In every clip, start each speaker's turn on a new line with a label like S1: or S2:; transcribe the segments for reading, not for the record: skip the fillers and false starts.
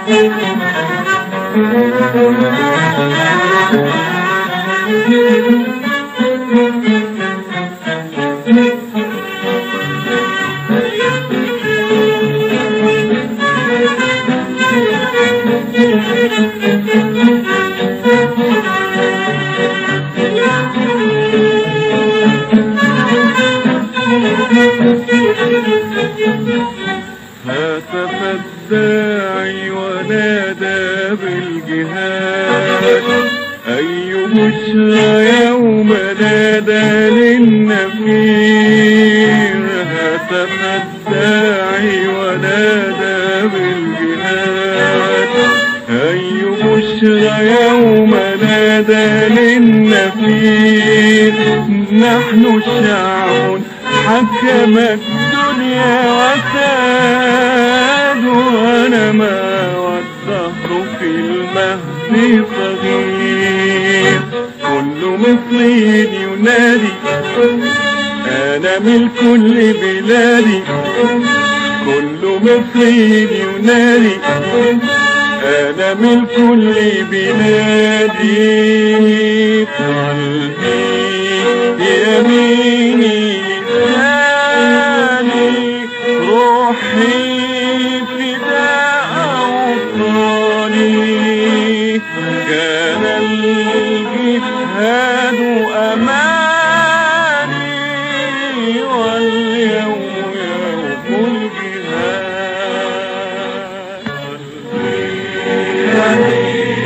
S1: هاتف الداعي ونادى بالجهاد، أي بشرى يوم نادى للنفير. هاتف الداعي ونادى بالجهاد، أي بشرى يوم نادى للنفير. نحن شعب حكم الدنيا وساد، ونما والدهر في المهد صغير. كل مصري ينادي أنا ملك لبلادي، كل مصري ينادي أنا ملك لبلادي. قلبي يميني لساني، روحي فداء أوطاني. كان الجهاد أماني، واليوم يوم الجهاد.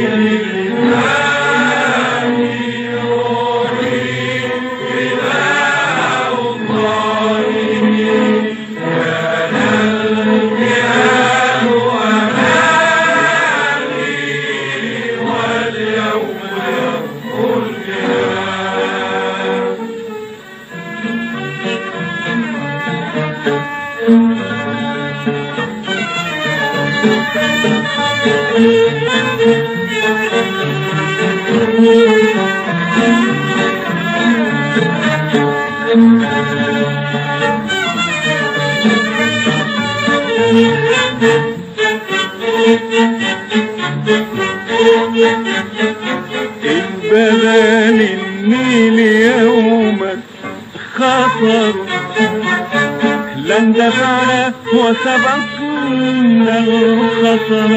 S1: بدل النيل يوما خطر، لن دفعنا وسبقنا الخطر.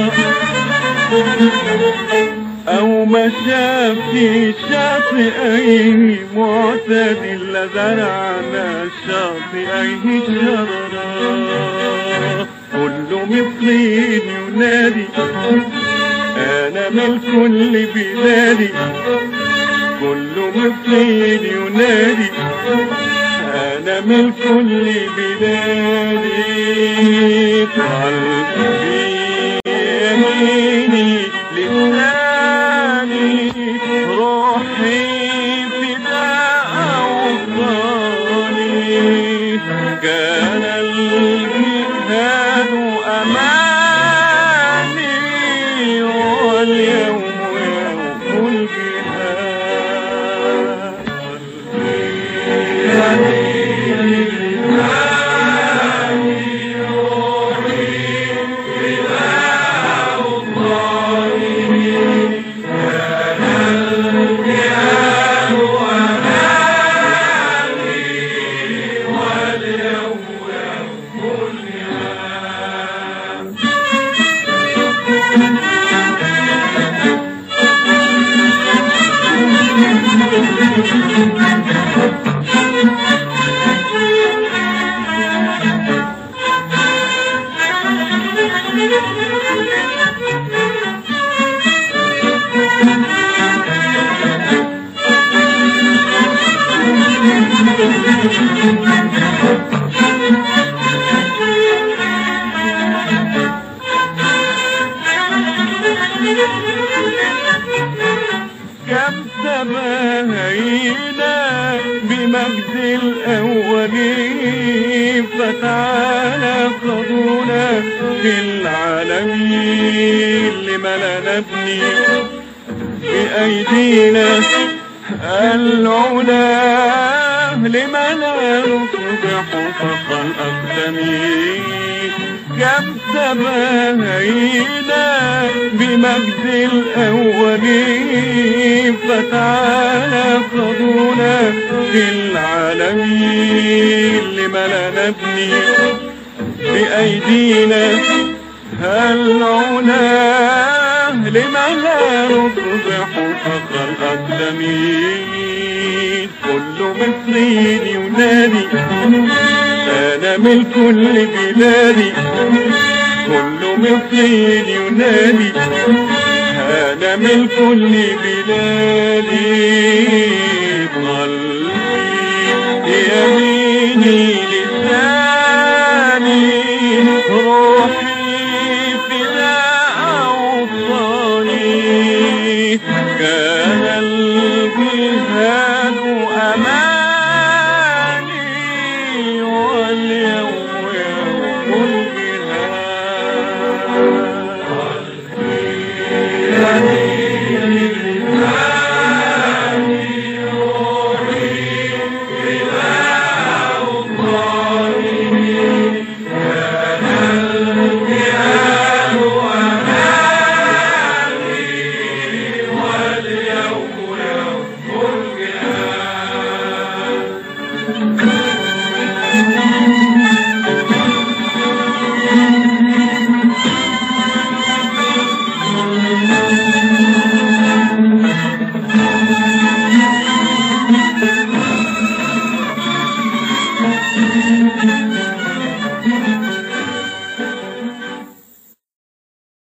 S1: أو مشى في شاطئيه معتدل، لزرعنا شاطئيه شررا. كل مصري ينادي أنا ملك لبلادي، كل مصري ينادي أنا ملك لبلادي. قلبي يميني لساني، روحي فداء أوطاني. كان الجهاد أماني، واليوم يوم الجهاد. كم تباهينا بمجد الأولين، فتعالى قضونا في العالمين. لما لا نبني بأيدينا العلا، لما لا نصبح فوق الأقدمين. كم سماهينا بمجد الأولين، فتعالى فضونا في العالمين. لما لا نبني بأيدينا هالعناه، لما لا نصبح فخر الأقدمين. كل مصري ينادي أنا ملك لبلادي، كل مصري ينادي أنا ملك لبلادي. قلبي يميني